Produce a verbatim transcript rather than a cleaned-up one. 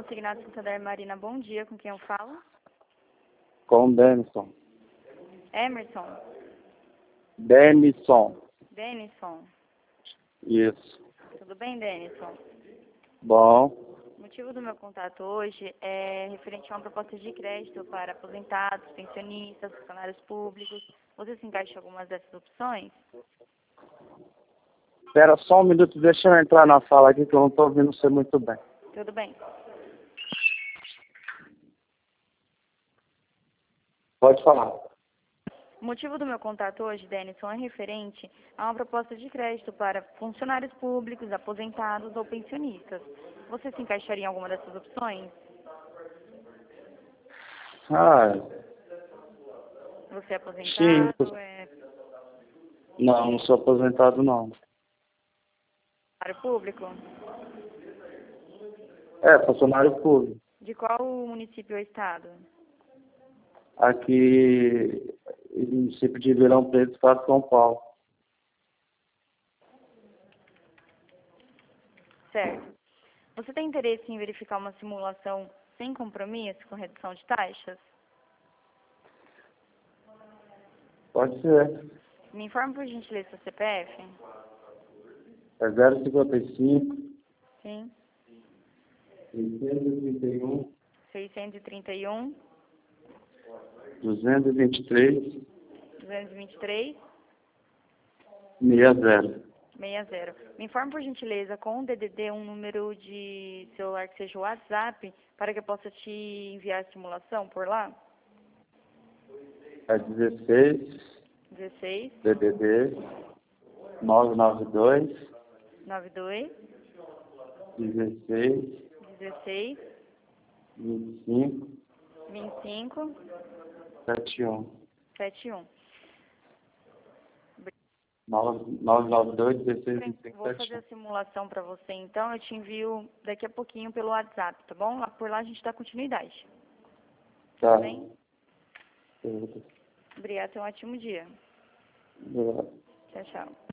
consignado Santa Dar Marina, bom dia, com quem eu falo? Com o Denison. Emerson? Denison. Denison? Isso. Tudo bem, Denison? Bom. O motivo do meu contato hoje é referente a uma proposta de crédito para aposentados, pensionistas, funcionários públicos. Você se encaixa em algumas dessas opções? Espera só um minuto, deixa eu entrar na sala aqui que eu não estou ouvindo você muito bem. Tudo bem. Pode falar. O motivo do meu contato hoje, Denison, é referente a uma proposta de crédito para funcionários públicos, aposentados ou pensionistas. Você se encaixaria em alguma dessas opções? Ah, Você é aposentado? sim. É Não, não sou aposentado não. funcionário público? É, funcionário público. De qual município ou estado? Aqui, no município de Ribeirão Preto, estado de São Paulo. Certo. Você tem interesse em verificar uma simulação sem compromisso com redução de taxas? Pode ser. Me informe, por gentileza, seu C P F. É zero cinquenta e cinco, Sim. seiscentos e trinta e um, seiscentos e trinta e um, duzentos e vinte e três, duzentos e vinte e três, sessenta. sessenta. Me informe, por gentileza, com o D D D um número de celular que seja o WhatsApp, para que eu possa te enviar a simulação por lá. É dezesseis, dezesseis, D D D, nove nove dois, noventa e dois, dezesseis, dezesseis, vinte e cinco, vinte e cinco, setenta e um. setenta e um. nove nove dois, dezesseis, vinte e cinco, Vou fazer a simulação para você, então. Eu te envio daqui a pouquinho pelo WhatsApp, tá bom? Lá por lá a gente dá continuidade. Tá. Tudo bem? Tudo. Obrigada, tenha um ótimo dia. Obrigado. Tchau, tchau.